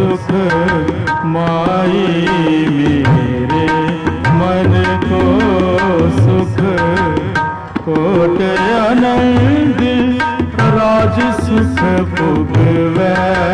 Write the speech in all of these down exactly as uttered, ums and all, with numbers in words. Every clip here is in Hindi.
सुख माई मेरे मन को सुख कोट आनंद राज सुख पुगवै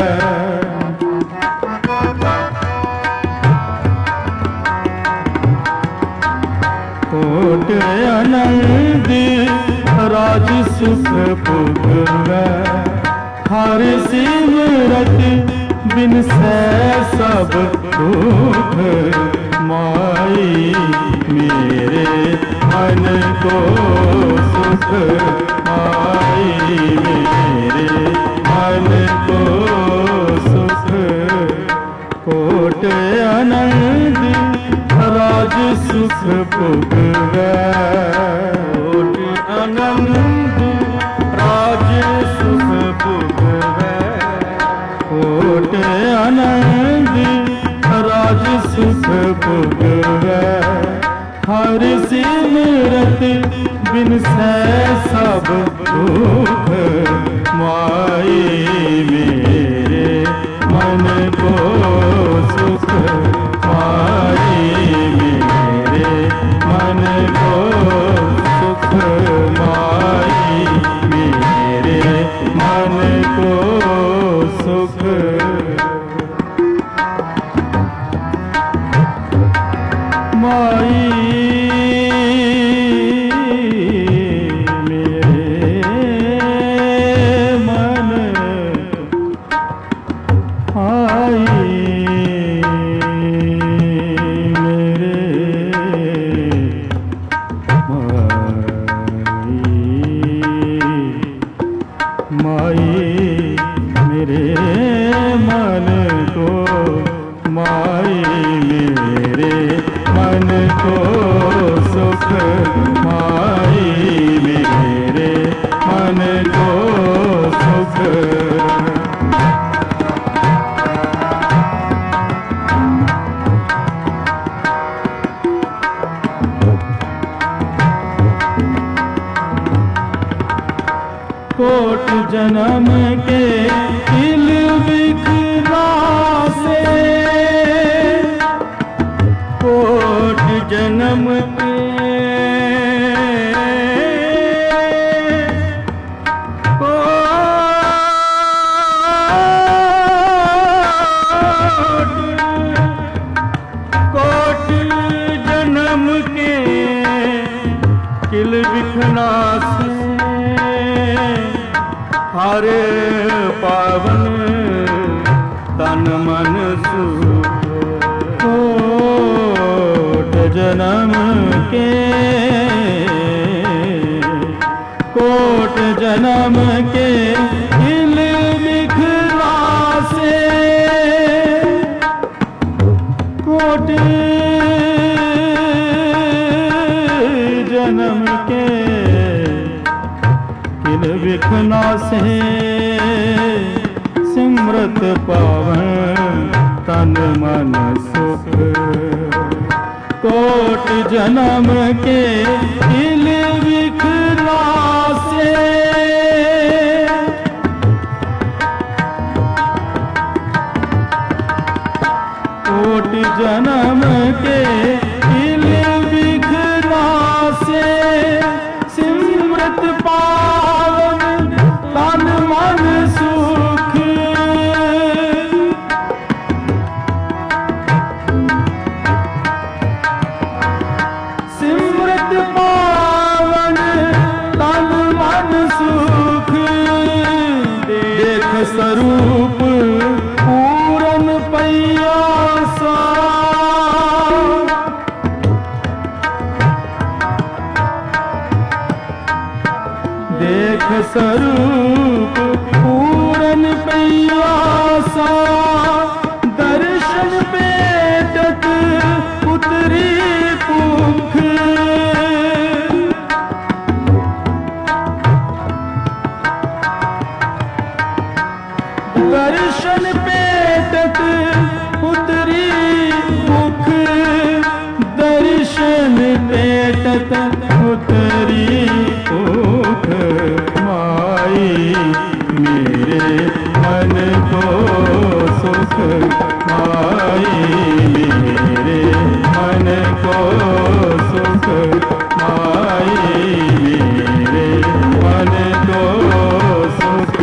कोट आनंद राज सुख पुगवै हर सिमरत बिन सै सब दुख माई मेरे मन को सुख माई मेरे मन को सुख कोट आनंद राज सुख पुगवै कोट आनंद राज सुख पुगवै कोट आनंद राज सुख पुगवै हर सिमरत बिन सै सब दुख माई मेरे मन को सुख माई मेरे मन को सुख माई मेरे मन को सुख माई कोट जन्म के दिल बिखरासे कोट जन्म के कोट जन्म के किल बिखरासे हर पावन तन मन सुख कोट जन्म के कोट जन्म के दिल बिखरासे कोट जन्म के विखना से सिमरत पावन तन मन सुख कोट जन्म के दिल विखना से कोट जन्म के दिल विखना से सिमरत पावन तन मन सुख सिमरत पावन तन मन सुख देख स्वरूप पूरन पैयासा देख स्वरूप पूरन पैयासा दर्शन पेटत उतरी भूख दर्शन पेटत उतरी भूख दर्शन पेटत उतरी भूख माई माई मेरे मन को सुख माई मेरे मन को सुख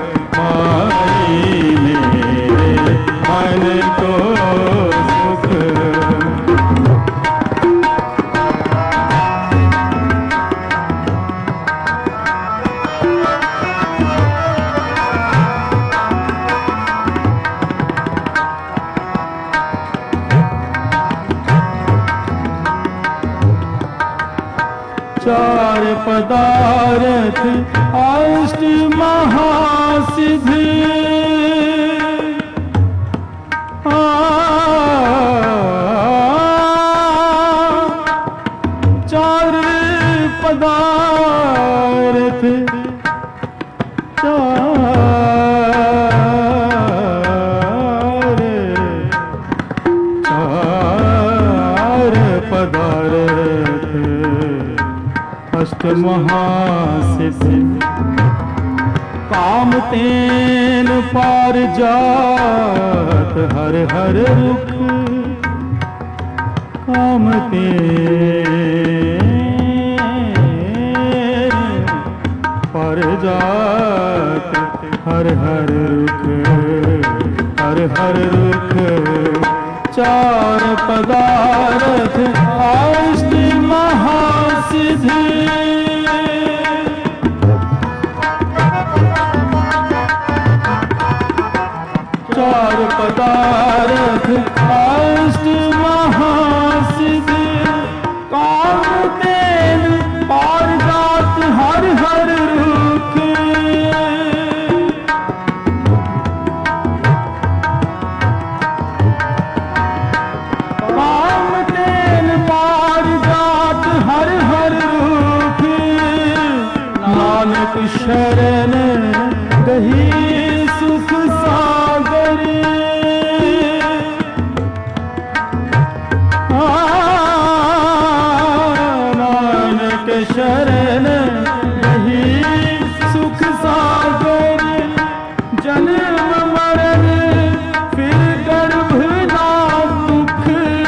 माई मेरे मन को सुख। चार पदार्थ अष्ट महासिद्धि चार पदार्थ चार चार पदार्थ अष्ट महासिद्धि काम तेन पार जात हर हर रुख काम तेन पार जात हर हर रुख हर हर रुख। चार पदार्थ अष्ट महासिद्धि चार पदार्थ अष्ट महासिद्धि काम तेन पार जात हर हर रुख काम तेन पार जात हर हर रुख। नानक शरण दही सुख सागर नानक शरण दही सुख सागर जन्म मरण फिर गर्भ ना दुख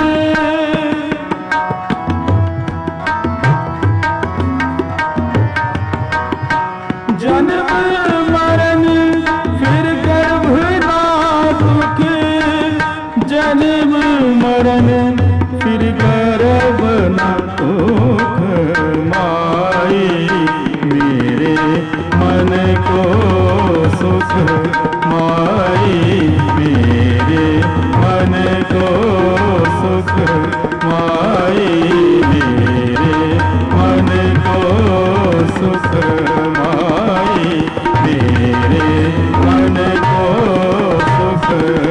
जन्म मरण फिर गर्भ ना दुख जन्म मरण फिर गर्भ ना दुख। माई मेरे मन को सुख माई मेरे मन को सुख माई मेरे मन को सुख माई मेरे मन को सुख।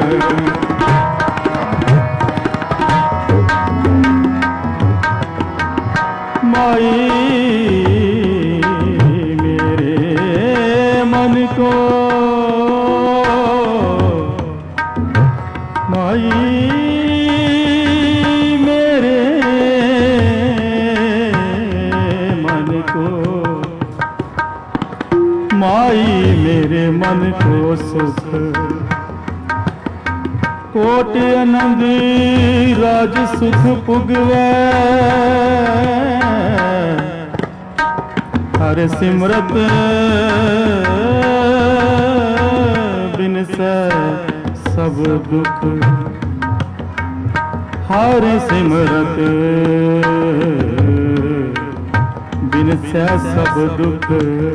माई मेरे मन को माई मेरे मन को माई मेरे मन को सुख कोट आनंद राज सुख पुगवै हर सिमरत बिनसै सब दुख हर सिमरत बिनसै सब दुख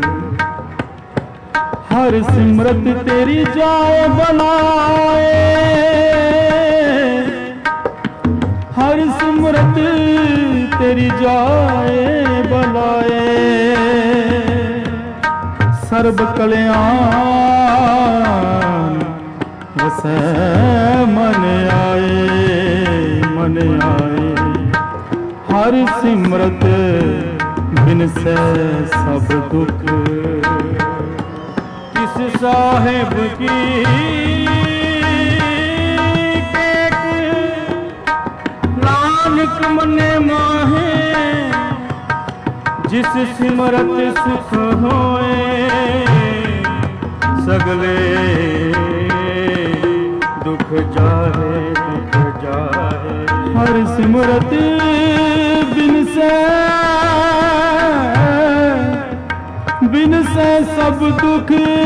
हर सिमरत तेरी जाए बनाए हर सिमरत तेरी जाए बनाए सर्ब कल्याण वसै मन आए मन आए हर सिमरत बिनसै सब दुख किस साहेब की टेक नानक मने माहे जिस सिमरत सुख होए सगले दुख जाहे दुख जाहे। हर सिमरत बिन से बिन से सब दुख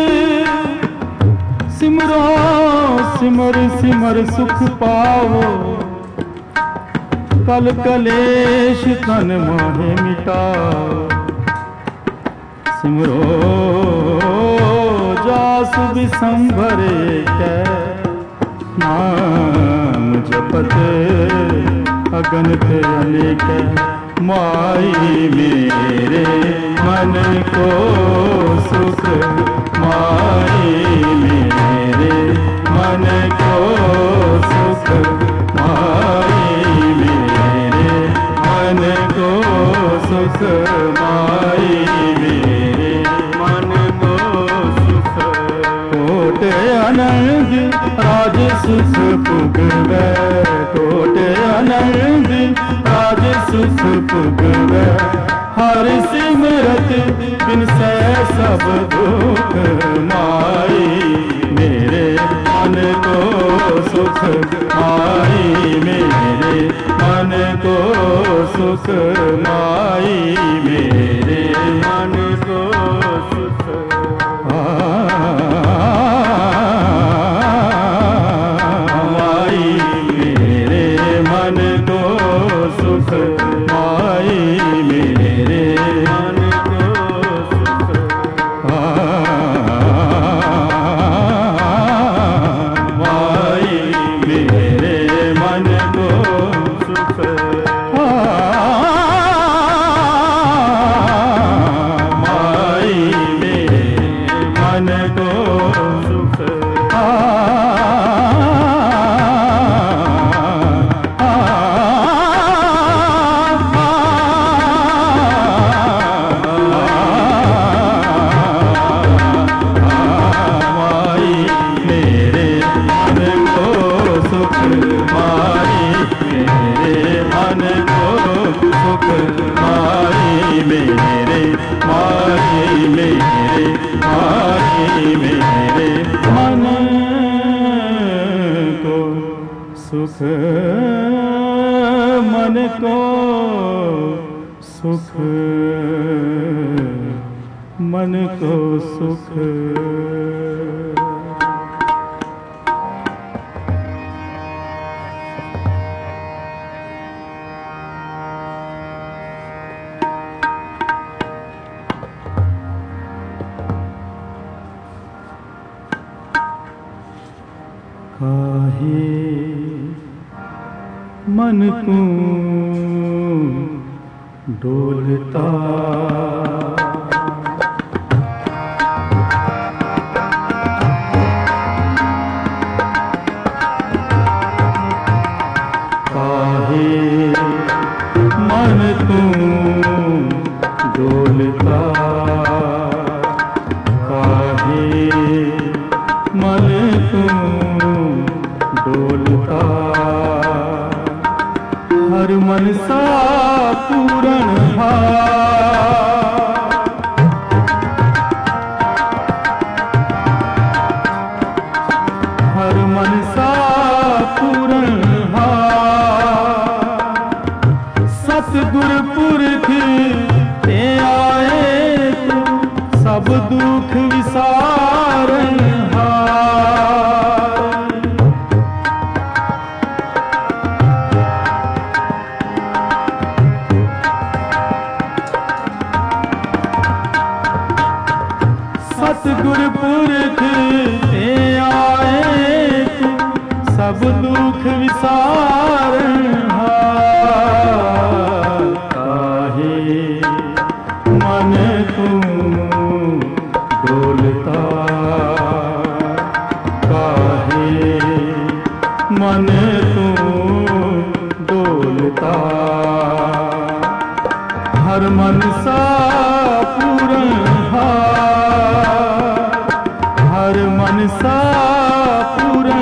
सिमरो सिमर सिमर सुख पावो। कल कलेश तन मोहे मिटाओ। सिमरो जास विसंभर कै नाम जपत अगणित अनेक। माई मेरे मन को सुख माई मेरे मन को सुख माई मेरे मन को सुख माई मेरे मन को सुख। कोट आनंद राज सुख पुगवै। कोट आनंद राज सुख पुगवै। हर सिमरत बिन से सब दुख माई मेरे मन को सुख माई मेरे मन को सुख माई मेरे मन को सुख। माई मेरे मन को सुख माई मेरे मन को सुख। माई मेरे मन को सुख। माई मेरे मन को सुख। माई मेरे माई मेरे माई मेरे मन को सुख मन को सुख मन को सुख। काहे मन को डोलता काहे मन को डोलता काहे मन को डोलता। हर मन सा पूरण हर मन सा पूरण सतगुर पुरख ते आए तो सब दुख विसारण सतगुर पुरख ते आए तू सब दुख विसारण काहे मन तू डोलता काहे मन तू डोलता। हर मन सा पूर्ण हर मन सा पूर्ण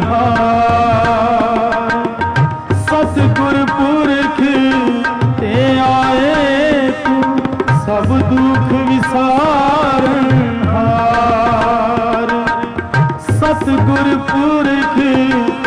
सतगुर पुरख ते आए तू सब दुख विसारण सतगुर पुरख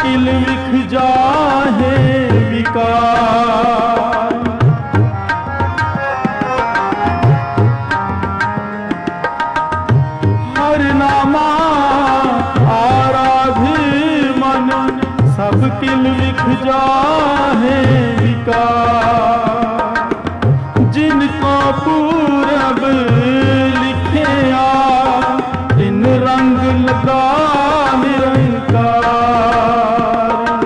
किल विख जाहे विकार। हर नामा आराधी मन सब किल विख जाहे विकार। जिनको पूरब लिखे आ इन रंग लगा निरंकार।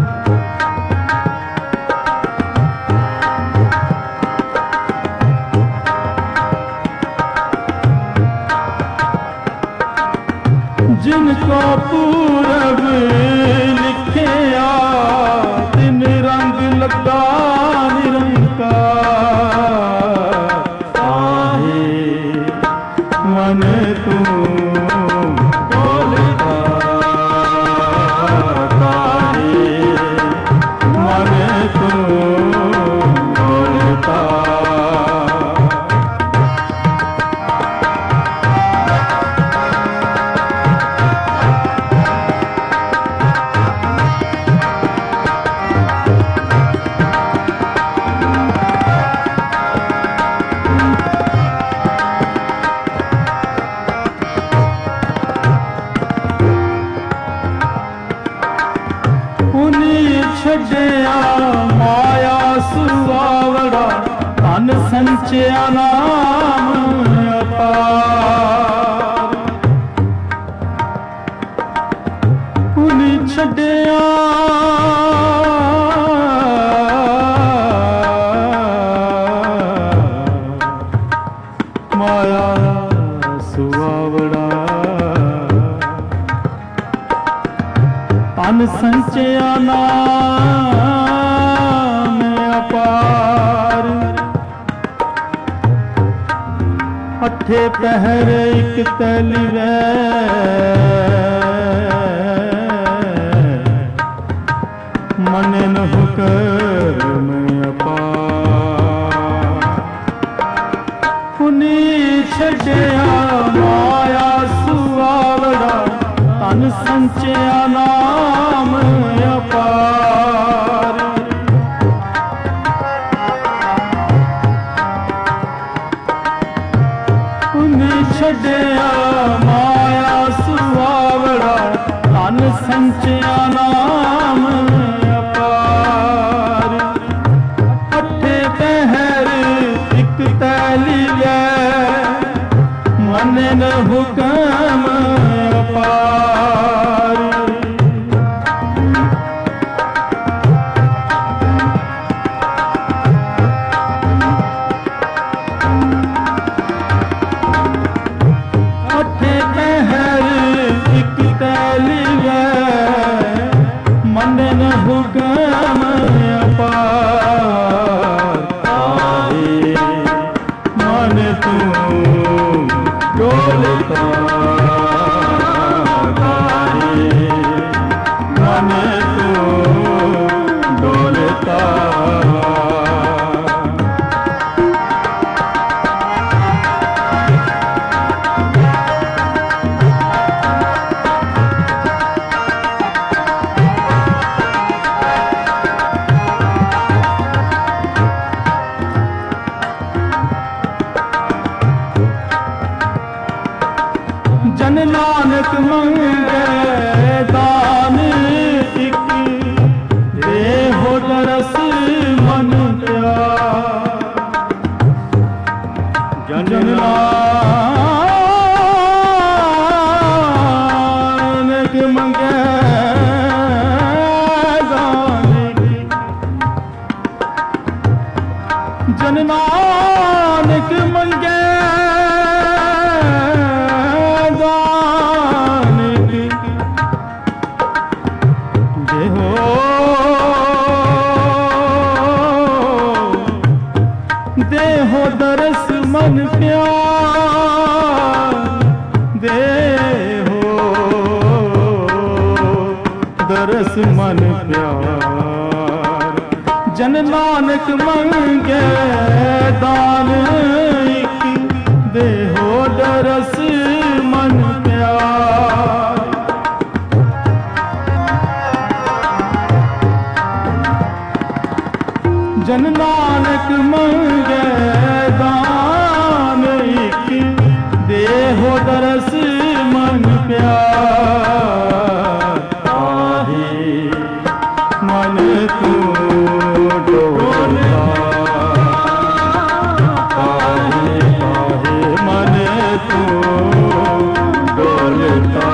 जिनको पूरब लिखे आ इन रंग लगा निरंकार। आहे मन तू बोलता काहे मन तू बोलता। छड़िया माया सुवावड़ा तन संचिया नाम अपार। उन्हीं छड़िया माया सुवावड़ा तन संचिया नाम अपार। अठे पहर एक तलिवे मन न हुक्म अपार। उन्हीं छड़िया माया सुवावड़ा तन संचिया नाम अपार। उन्हीं छड़िया माया सुवावड़ा तन संचिया नाम अपार। अठे पहर एक तैलिए मन न हुक्म अपार। अठे पहर एक तैलिए मन न हुक्म अपार। आहे मन तू डोलता काहे मन तू डोलता। जन नानक मंगे दान एक दे हो दरस मन प्यार। जन नानक मंगे दान जन नानक मंगे देहो दरस मन प्यार। देहो दरस मन प्यार। जन नानक मंगे दान एक देहो दरस मन प्यार। प्यार काहे मन तू डोलता काहे काहे मन तू डोलता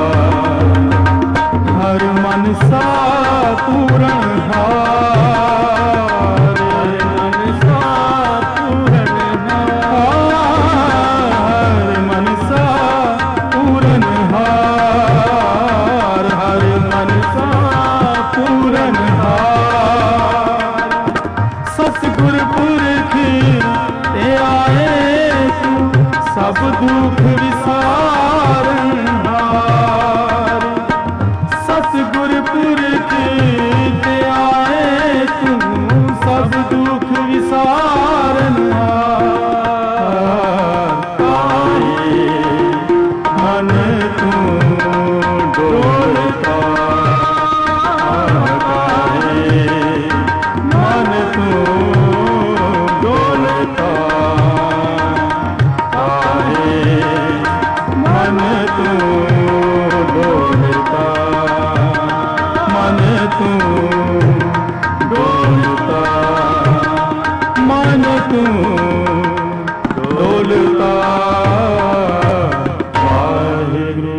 हर मन सा पूरण हार मन सा पूरण हार मन सा पूरण हार हर मन सा पूरण हार सतगुर पुरख ते आए तू सब दुख विसारण हार सतगुर पुरख ते आए तू सब दुख विसारण हार काहे मन तू डोलता काहे मन तू डोलता काहे मन तू डोलता मन तू डोलता मन तू डोलता वाहिगुरु।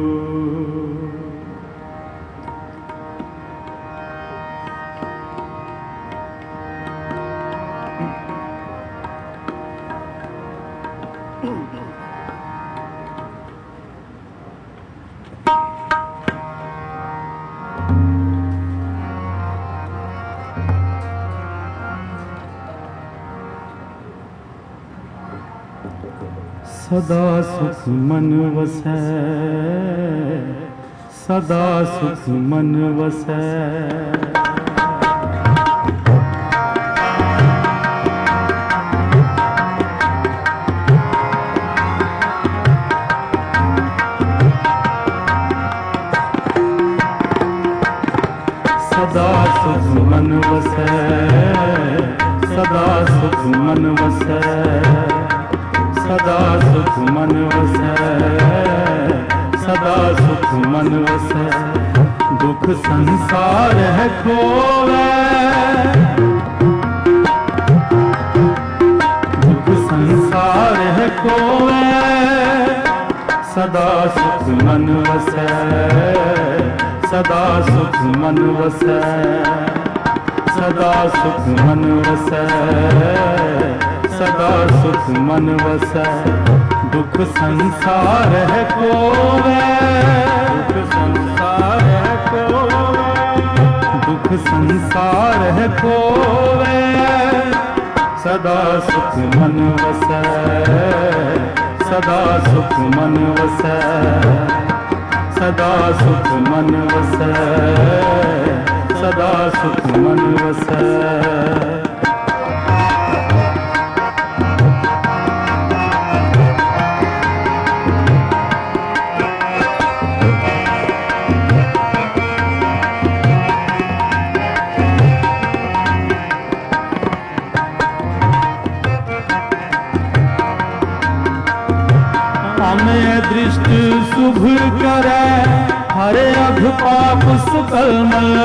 सदा सुख मन वसै सदा सुख मन वसै सदा सुख मन वसै सदा सुख मन वसै सदा सुख मन वसै सदा सुख मन वसै दुख संसार है खोवे दुख संसार है खोवे सदा सुख मन वसै सदा सुख मन वसै सदा सुख मन वसै सदा सुख मन वसै दुख संसार है खोवे दुख संसार है खोवे दुख संसार है खोवे सदा सुख मन वसै सदा सुख मन वसै सदा सुख मन वसै सदा सुख मन वसै। हमें दृष्ट शुभ करे हरे अघ पाप सकल मल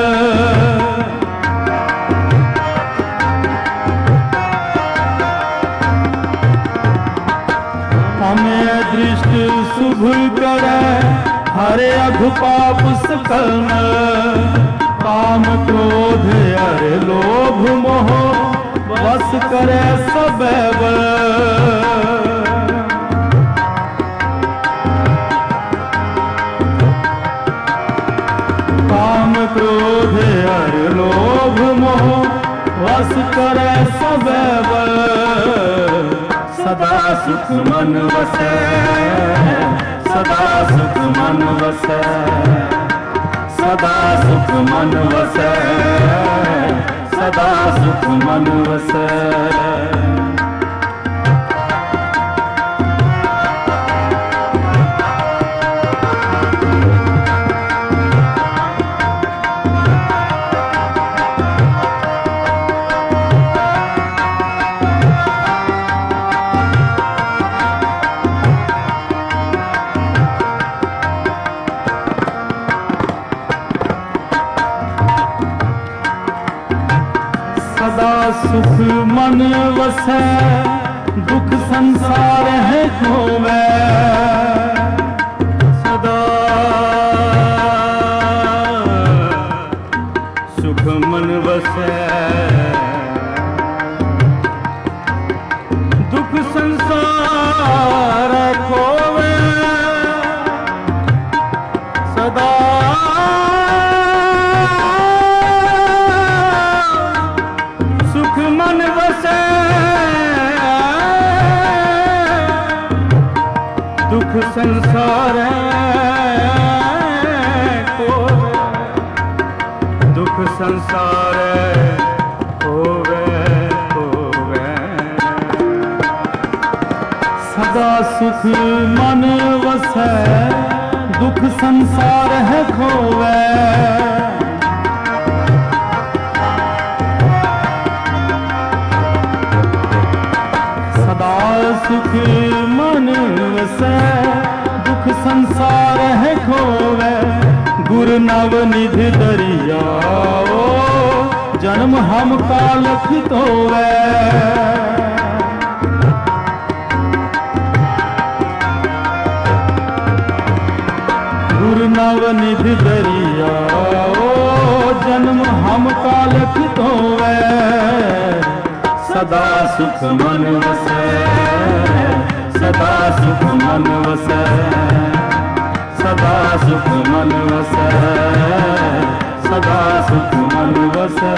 हमें दृष्ट शुभ करे हरे अघ पाप सकल मल काम क्रोध अरे लोभ मोह बस करे सब बल काम क्रोध हर लोभ मोह वस करे सब बल सदा सुख मन वसै सदा सुख मन वसै सदा सुख मन वसै सदा सुख मन वसै। सुख मन वसै दुख संसार है खोवै सदा सुख मन वसै दुख संसार खोवै सदा सुख मन वसै दुख संसार खोवै दुख संसार खोवै खोवै सदा सुख मन वसै दुख संसार है खोवै सदा सुख मन वसै दुख संसार है खोवै गुरु नव निधि दरियाओ जन्म हम कालख तोवै गुरु नव निधि दरियाओ जन्म हम कालख तोवै सदा सुख मन वसै सदा सुख मन वसै सदा सुख मन वसै सदा सुख मन वसै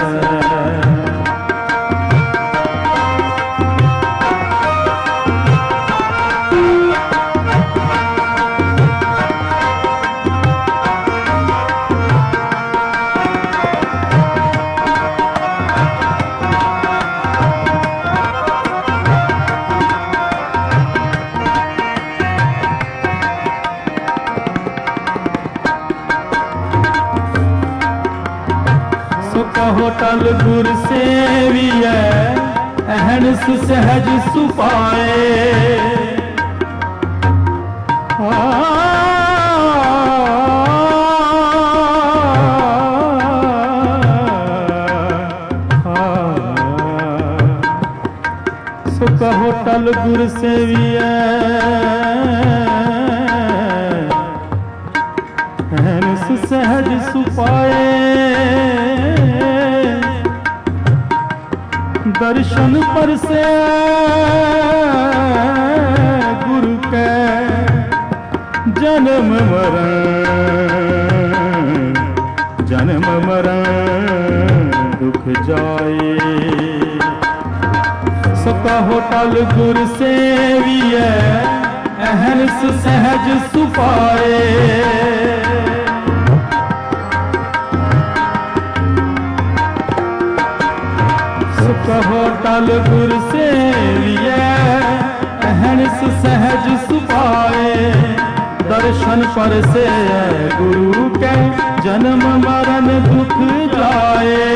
होटल गुर सेविय अहनस सहज सुपाए सुख होटल गुर सेविय अहनस सहज सुपाए दर्शन पर से गुरु के जन्म मरण जन्म मरण दुख जाए सका होटल गुरु सेविय अहनस सहज सुपाए होटल गुर सेविय अहनस सहज सुपाए दर्शन पर से गुरु के जन्म मरण दुख जाए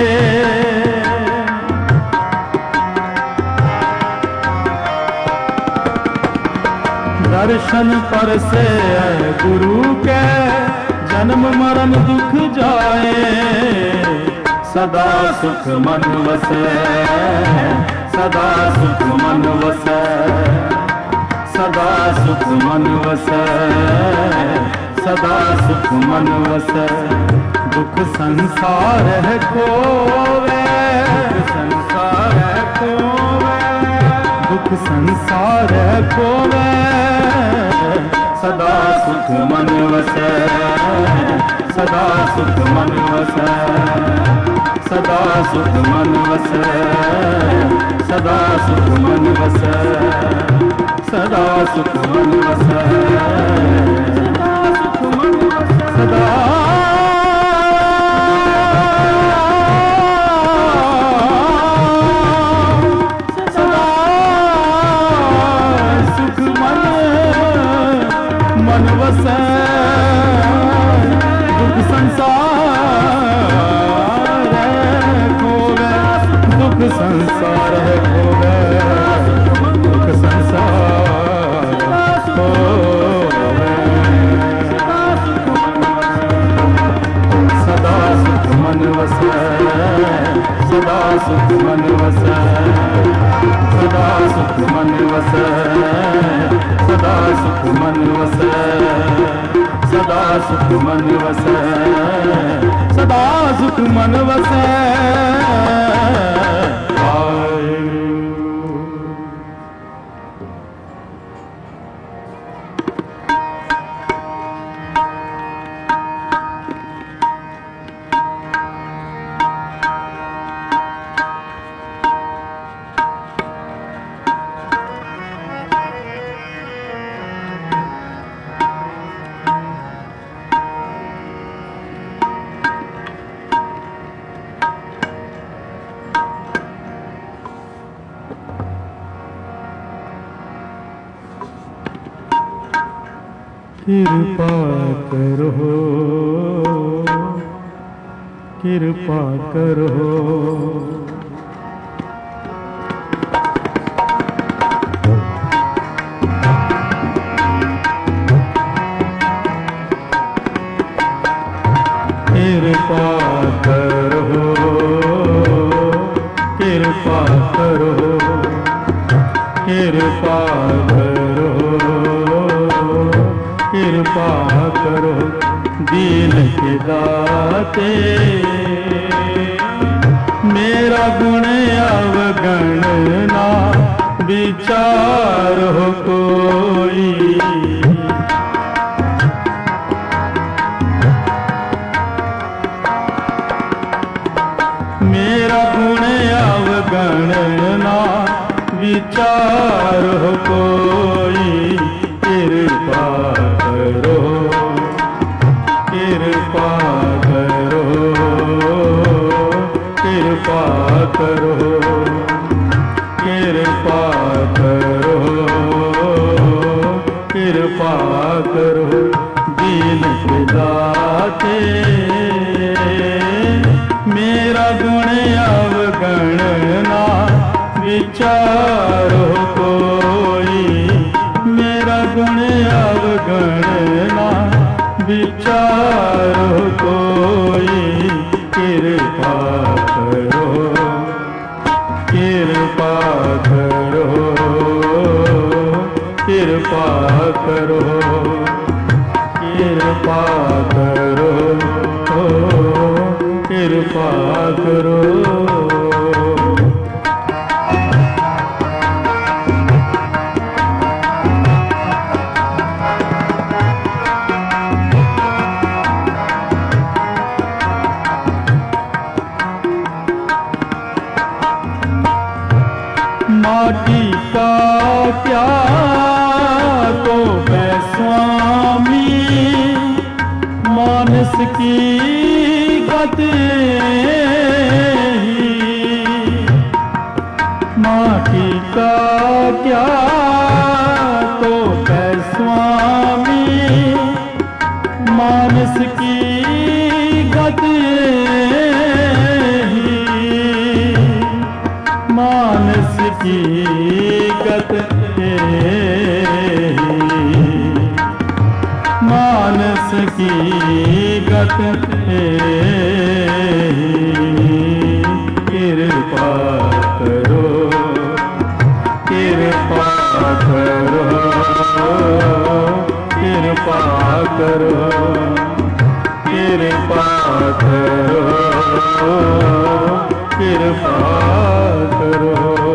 दर्शन पर से गुरु के जन्म मरण दुख जाए सदा सुख मन वसै सदा सुख मन वसै सदा सुख मन वसै सदा सुख मन वसै दुख संसार है खोवै दुख संसार है खोवै दुख संसार है खोवै सदा सुख मन वसै सदा सुख मन वसै सदा सुख मन वसै सदा सुख मन वसै सदा सुख मन वसै सदा सुख मन वसै सदा सदा सुख मन मन वसै दुख संसार दुख संसार है खोवै दुख संसार खोवै सदा सुख मन वसै सदा सुख मन वसै सुख मन वसै, सदा सुख मन वसै। कृपा करो, कृपा करो, कृपा करो, कृपा करो, कृपा करो, कृपा करो, दीन के दाते मेरा गुण अवगण ना विचार हो कोई। मेरा गुण अवगण ना विचार हो कोई। कृपा करो, कृपा करो, कृपा करो, कृपा करो, कृपा करो, दीन के दाते मेरा गुण अवगण ना विचारो कोई। मेरा गुण अवगण ना विचारो कोई। कृपा करो, कृपा करो, कृपा करो, कृपा करो, कृपा करो। माटी का क्या तो है स्वामी, मानस की गत ही। माटी का क्या तो है स्वामी, मानस की गत मानस की गत है, मानस की गत है। कृपा करो, कृपा करो, कृपा करो, कृपा करो, कृपा करो।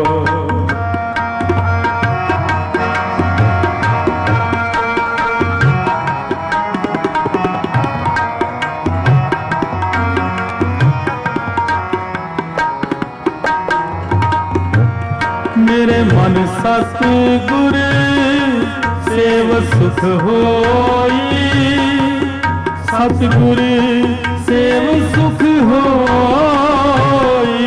मेरे मन सतगुर सेव सुख होई, सतगुर सेव सुख होई।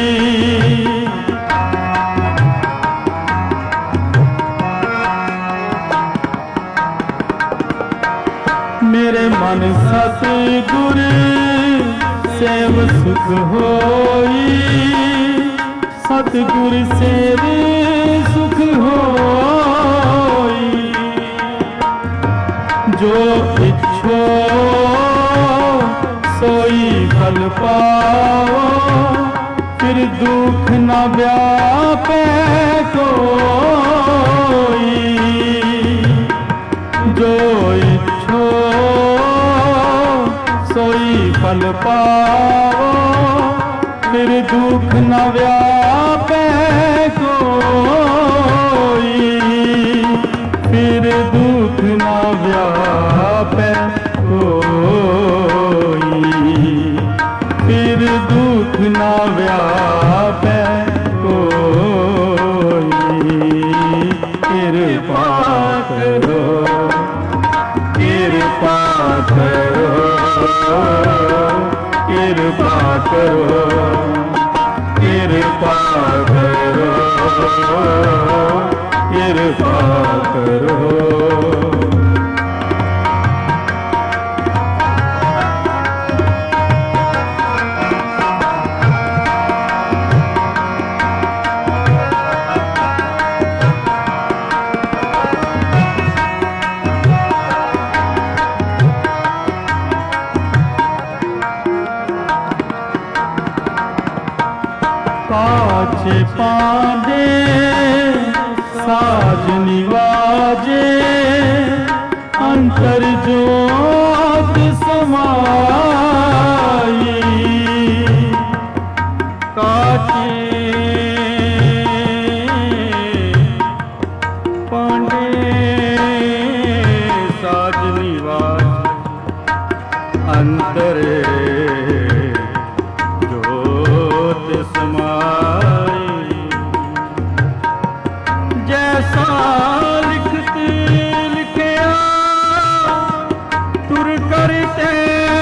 मेरे मन सतगुर सेव सुख होई, सतगुर सेव सुख होई। जो इच्छो सोई फल पाओ, फिर दुख न व्यापे कोई। जो इच्छो फल पाओ, फिर दुख न व्यापे कोई, फिर दुख न व्यापे कोई, फिर दुख न व्यापे कोई। कृपा करो, कृपा करो, कृपा करो, कृपा करो, कृपा करो। काचे पांडे साज निवाजे, अंतर जोत समाई। काचे पांडे साज निवाजे, अंतर समाई। जैसा लिखत लिखया तुर करते,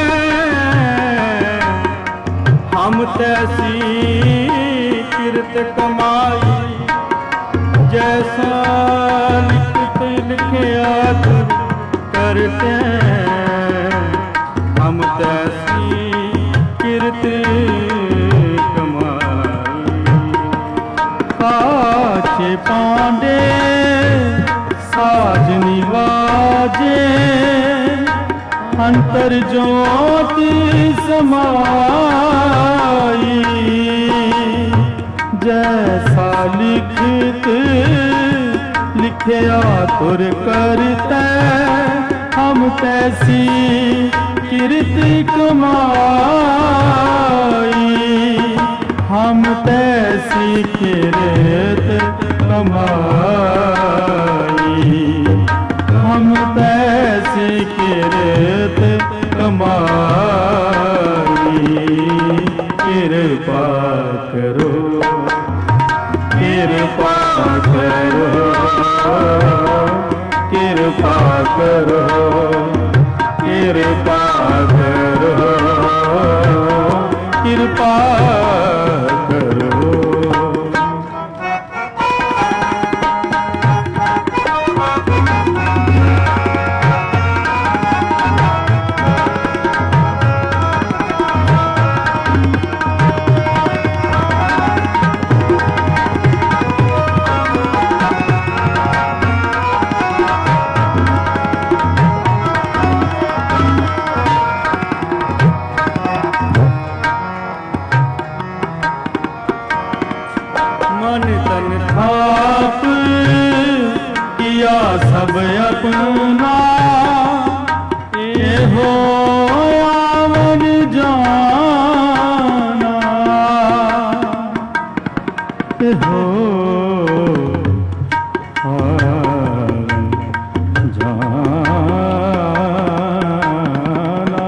हम तैसी किरत कमाई। जैसा लिखत लिखया तुर करते, हम तैसी किरत काचे पांडे साज निवाजे, अंतर ज्योति समाई। जैसा लिखत लिखया तुर करते, हम तैसी किरत कमाई। हम तैसी किरत कमाई, हम तैसी किरत कमाई। कृपा करो, कृपा करो, कृपा करो, कृपा करो, कृपा थाप किया सब अपना, ये हो आवन जाना, ये हो आवन जाना।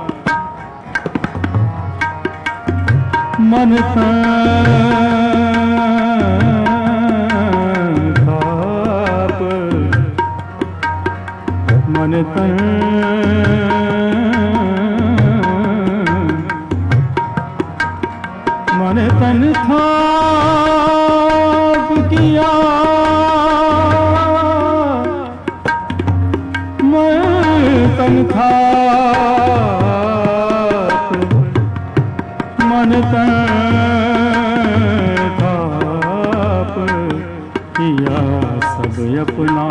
मन तन मन तन मन तन थाप किया, मन तन थाप, मन तन थाप किया सब अपना।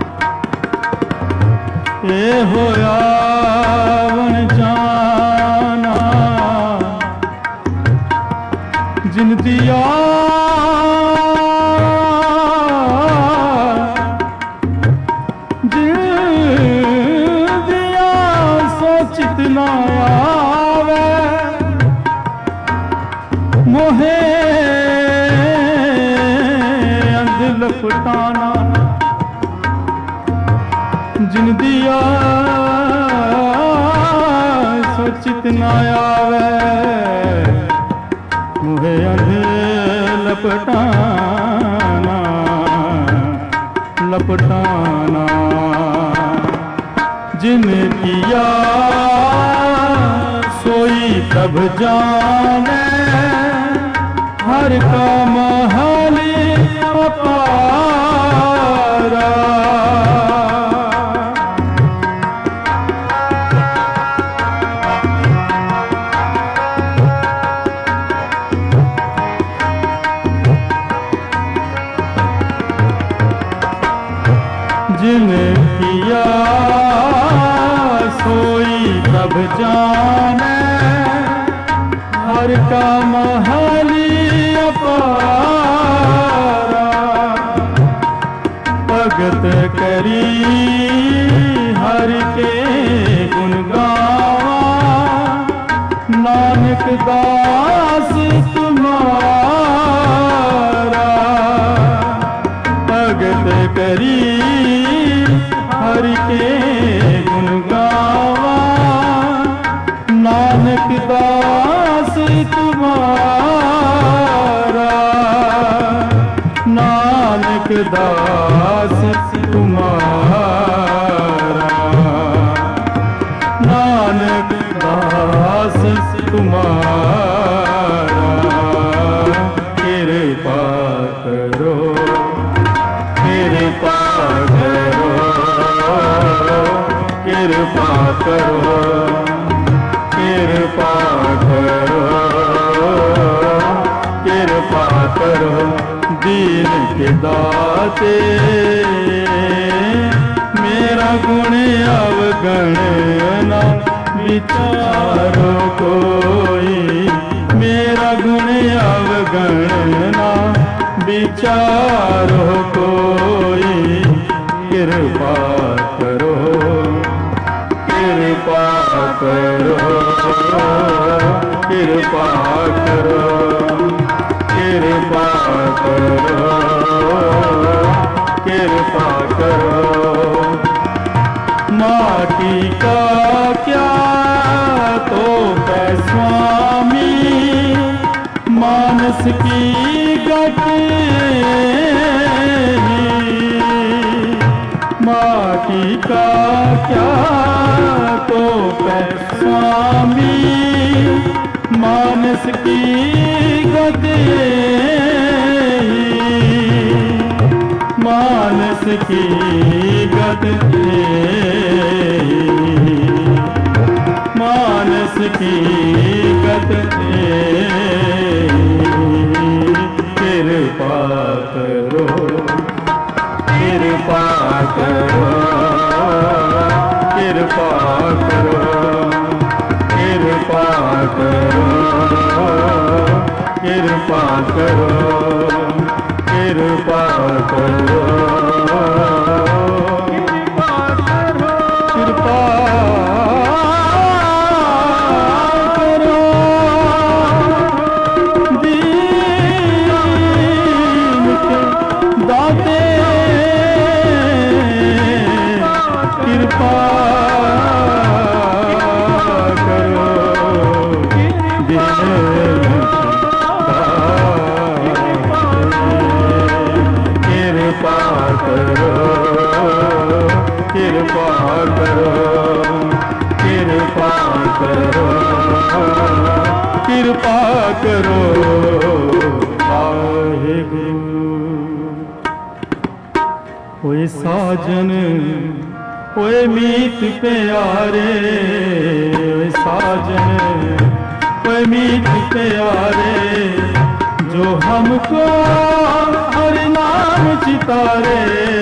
ए होया वन जाना, जिन दिया जिन दिया सोचित न आवे, किया सोचित न आवे मुहे अंधे लपटाना लपटाना जिन किया सोई तब जाने हर का महली अपारा जिन किया सोई तब जाने हर का महली अपारा भगत करी हर के गुण गावा नानक दास तुम्हारा भगत करी हरि के गुण गावा नानक दास तुम्हारा नानक दास तुम्हारा नानक दास तुम्हारा कृपा करो कृपा करो कृपा करो कृपा करो कृपा करो दीन के दाते मेरा गुण अवगण ना विचारो कोई मेरा गुण अवगण ना विचारो कोई कृपा करो कृपा करो कृपा करो कृपा करो कृपा करो माटी का क्या तो है स्वामी मानस की गति माटी का क्या तो है स्वामी मानस की गति मानस की गति मानस की गति कृपा करो कृपा करो कृपा करो कृपा करो कृपा करो कृपा करो कृपा करो कृपा करो दीन के दाते कृपा करो कृपा करो कृपा करो कृपा करो कृपा करो वाहेगुरु ओए साजन ओए मीत प्यारे ओए साजन ओए मीत प्यारे जो हमको हरि नाम चितारे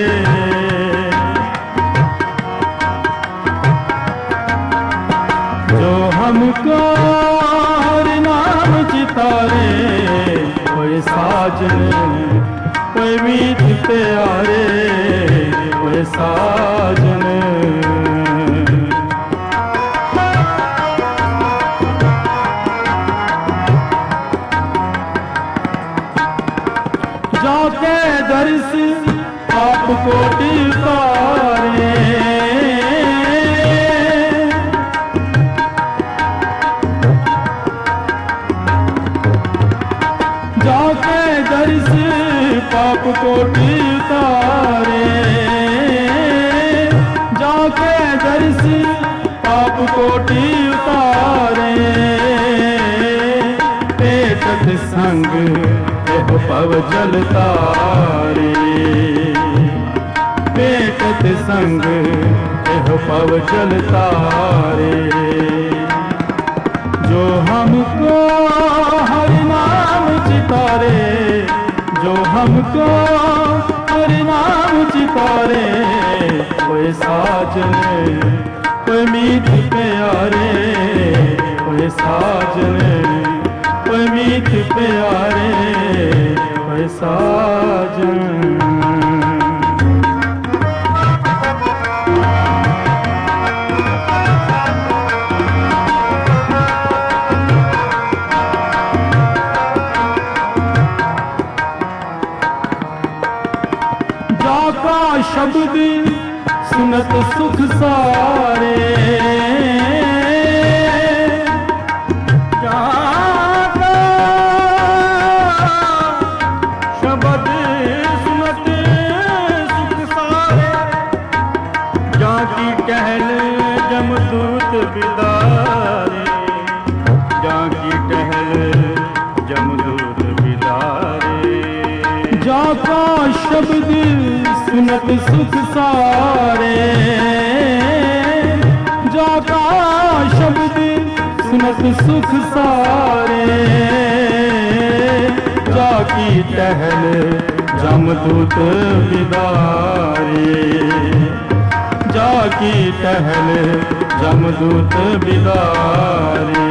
जो हमको हरि नाम चितारे ओए साजन ओए मीत प्यारे ओए साजन जाके दर्श आपको दिलतारे कोटि उतारे, पेटत संग एहो पव जल तारे, पेटत संग एहो पव जल तारे। जो हमको हरि नाम चितारे, जो हमको हरि नाम चितारे, कोई साजने कोई मीत प्यारे, कोई साजने कोई मीत प्यारे, कोई साजन। जाका शब्द सुनत सुख सारे, जाका शब्द सुनत सुख सारे, जाकी टहल जमदूत बिदारे, जाकी टहल जमदूत बिदारे। जाका शब्द सुनत सुख सारे, जाका शब्द सुनत सुख सारे, जाकी टहल जमदूत बिदारे, जाकी टहल जमदूत बिदारे।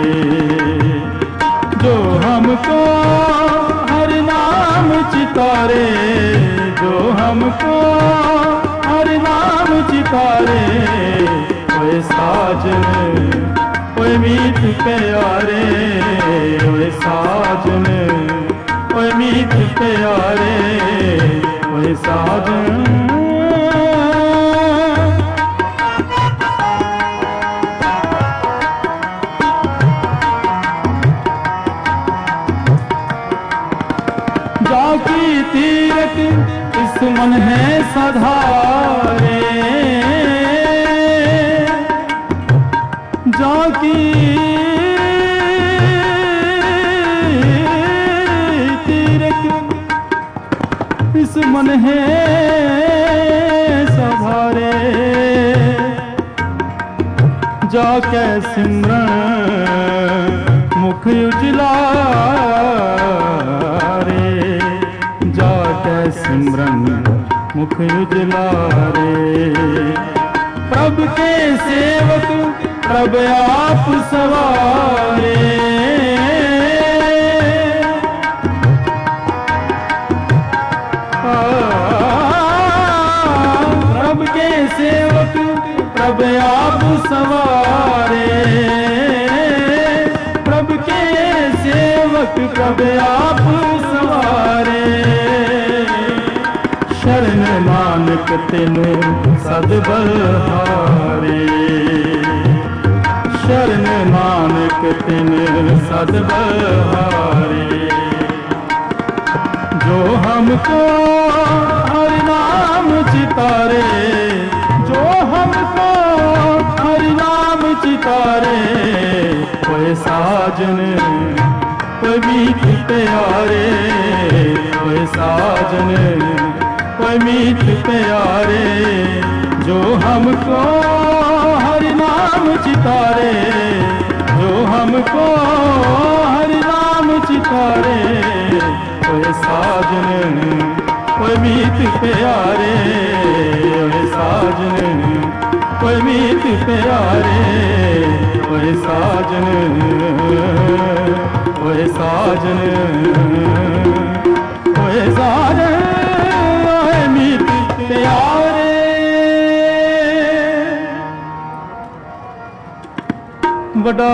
जो हमको हरि नाम चितारे, जो हमको हरि नाम चितारे, कोई साजन कोई मीत प्यारे, कोई साजन कोई मीत प्यारे, कोई साजन। जाकी तीरथ इस मन है सधारे, जाकी तीरथ इस मन है सधारे, जाके सिमरन मुख उजलारे, जाके सिमरन मुख उजलारे। प्रभु के सेवक प्रभु आप सवारे, प्रभु के सेवक प्रभु आप सवारे, प्रभु के सेवक प्रभु आप सवारे। शरण नानक तिनु सद बलहारे, शरण नानक तिनु सद बलहारे। जो हमको हरि नाम चितारे, जो हमको हरि नाम चितारे, कोई साजन कोई मीत प्यारे, कोई साजन कोई मीत प्यारे। जो हमको हरि नाम चितारे, जो हमको हरि नाम चितारे, कोई साजन कोई मीत प्यारे, कोई साजन कोई मीत प्यारे, कोई साजन कोई साजन कोई साजन कोई मीत प्यारे। बड़ा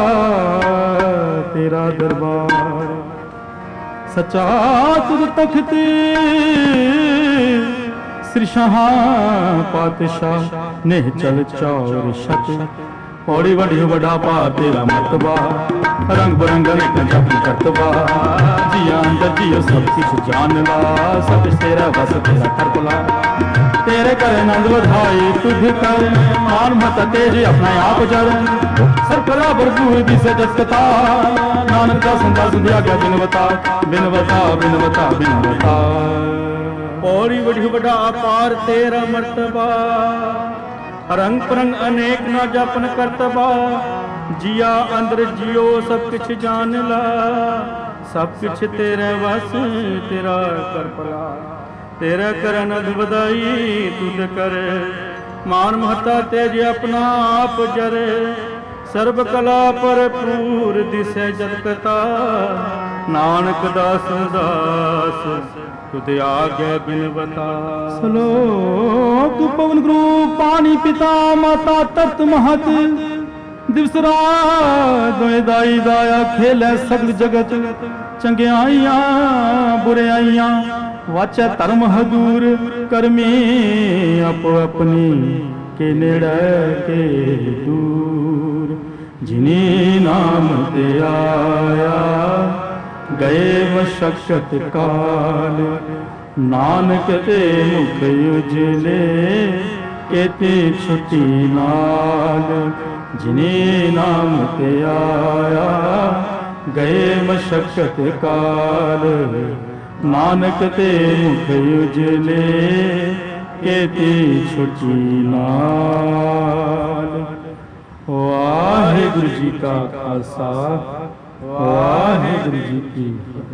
तेरा दरबार सचा तुझ तख्त, श्री शाह पातशाह ने चल चौर शत, पौड़ी वड्डी वड्डा पा तेरा मरतबा, रंग बिरंग अनेक जप करतबा, जिया अंदर जियो सब कुछ जान ला, सब कुछ तेरा बस तेरा करबला, तेरे कर नंद बधाई तुझ कर, मान मत तेज अपना आप जर, सर बराबर दूर दिसे जसकता, नानक दास दास दिया गया बिन बता, बिन बता बिन बता बिन बता। पौड़ी वड्डी वड्डा पार तेरा मर्तबा, रंग परंग अनेक ना जपन करतबा, जिया अंदर जियो सब कुछ जान ला, सब कुछ तेरे वस तेरा कर भला, तेरा करन बधाई तुझ कर, मान महता तेज अपना आप जर, सर्व कला पर पूर दिसे जगता, नानक दास दास तुद आगे बिन बता। श्लोक पवन गुरु पानी पिता माता तत्त महत, दिवस रात दोए दाई दाया खेलै सगल जगत, चंगियाइयां बुराइयां वाचा धर्म हजूर, करमी अपो अपनी के नेड़े के दूर, जिनी नाम ते आया गए मशक्कत काल, नानक ते मुख उजले केती छुट्टी नाल, जिने नाम ते आया गए मशक्कत काल, नानक ते मुख उजले केती छुट्टी नाल। वाहिगुरु जी का खालसा, वाहिगुरु जी की